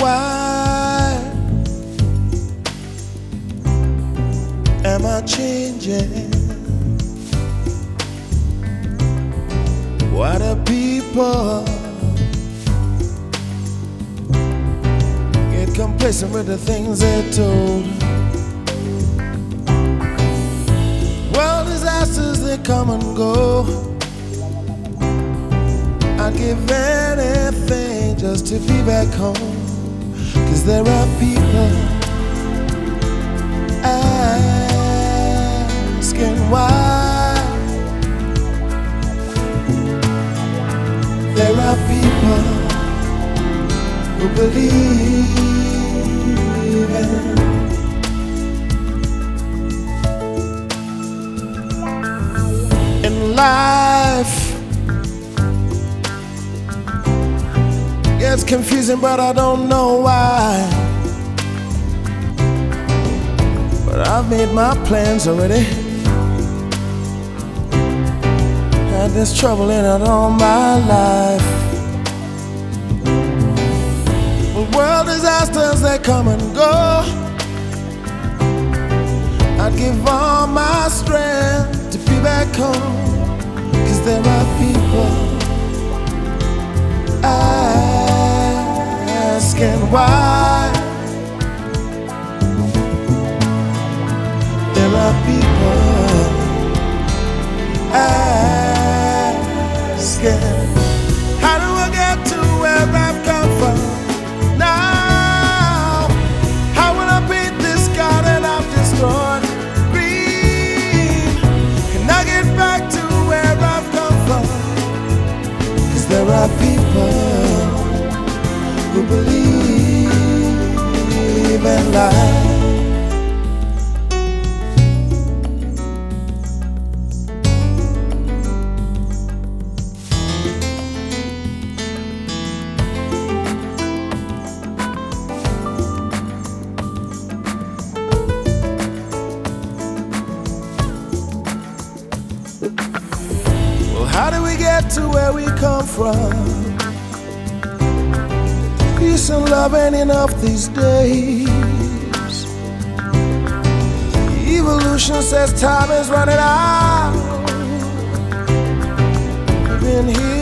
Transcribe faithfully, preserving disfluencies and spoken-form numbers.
why am I changing? Why do people get complacent with the things they're told? World disasters, they come and go. I'd give anything just to be back home. 'Cause there are people asking why. There are people who believe in, in life. It's confusing, but I don't know why. But I've made my plans already. Had this trouble in it all my life. Well, world disasters, they come and go. I'd give all my strength to be back home. 'Cause there are people asking why. There are people asking, how do I get to where I've come from now? How will I paint this garden I've destroyed green? Can I get back to where I've come from? 'Cause there are people who believe in life. Well, how do we get to where we come from? Peace and love ain't enough these days. Evolution says time is running out. We've been here